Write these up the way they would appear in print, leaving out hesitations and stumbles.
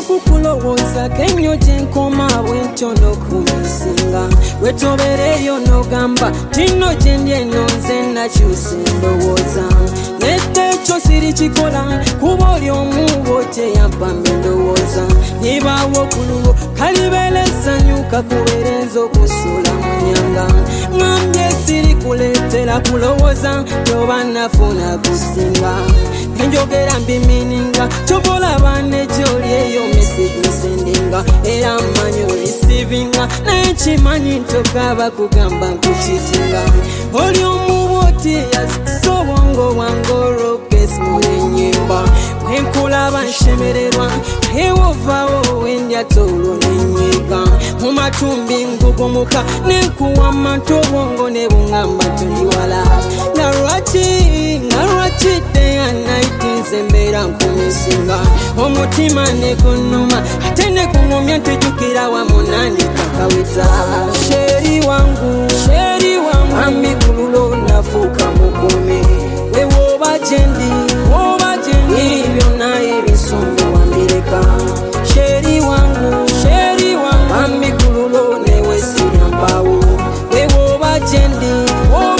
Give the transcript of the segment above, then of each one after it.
okukulowoza kenyo gyenkoma bwentyo n'okumisinga wetobereyo n'ogamba tino gyendi eno nze nakyusa endowooza nedda ekyo sirikikola kuba oli omubo teyambambe endowooza nibaawo okuluwo kalibeera esanyuka kubeerenza okusuula mu nyanga ngambye sirikuleetera kulowooza gyoba nafuna kusinga enjogera mbimininga kyobolaba nejoli eyo message sendinga era mmanyi olisivinga naye kimanyi ntokaba kugamba nkukitinga oli omuboti yazikisa obwongo bwange olwokesi mu ennyimba bwenkulaba nshemererwa ewovaawo wendya tolo nenyiga mu matumbi ngugumuka nenkuwama nti obwongo ne bungamba toliwala nga lwaki deya naitinze mbeera nkumisinga omutima negunuma ate nekuŋomya ntijukira wamu nandikakawita sheri wangu amigululo nafuuka mukumi wewoba gyendi byonna ebisumbuwa mbireka sheri wangu amigululo newesirya mpawo wewoba gyendi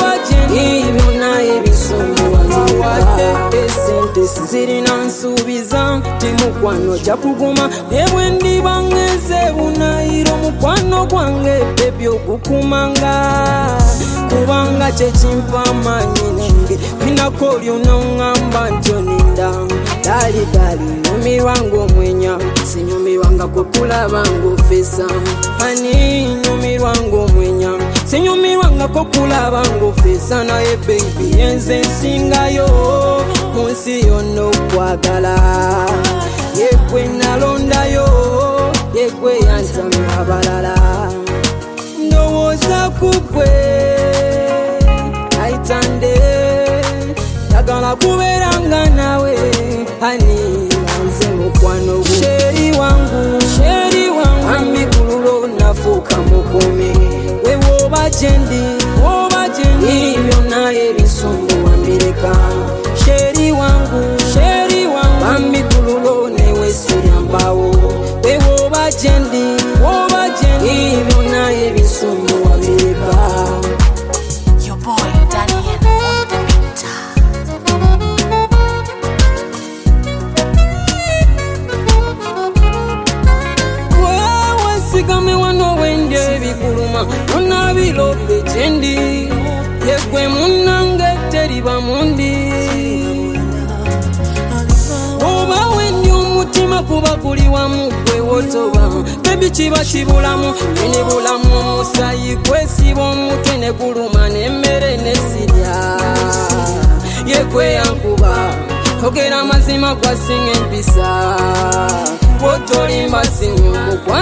byonna ebisumbuwa mbireka esente sizirina nsuubiza timukwano jakuguma ebwendiba ngeze bunayiro mukwano gwange ebyokukumanga kubanga kyekimpa amaanyi nenge binako lyonoŋŋamba ntyoninda dali nyumirwanga omwenya sinyumirwanga kokulabanga ofesa ani nyumirwanga omwenya sinyumirwanga kokulabanga ofesa naye baby yenze nsingayo munsi yonna okwagala yegwe nalondayo yegwe yantamya abalala ndowooza kugwe aitande yagala kubeeranga nawe ani nze mukwano gwo sheri wangu amigululo nafuuka mukumi wewoba gyendi byonna ebisumbuwa mbireka sheri wangu amigululo newesirya mpawo wewoba gyendi byonna ebisumbuwa mbireka. Your boy Daniel on the beat. Wewe sigame wano wende bikuluma yonna bilobe gyendi yegwe munnange teriba mundi oba wendi omutima kuba guli wamu gwe wotoba bebi kiba kibulamu ene bulamu omusayi gwesiba omutwe ne guluma n'emmere nesirya yegwe yankuba ogera amazima gwasinga empisa wotolimba sinyumu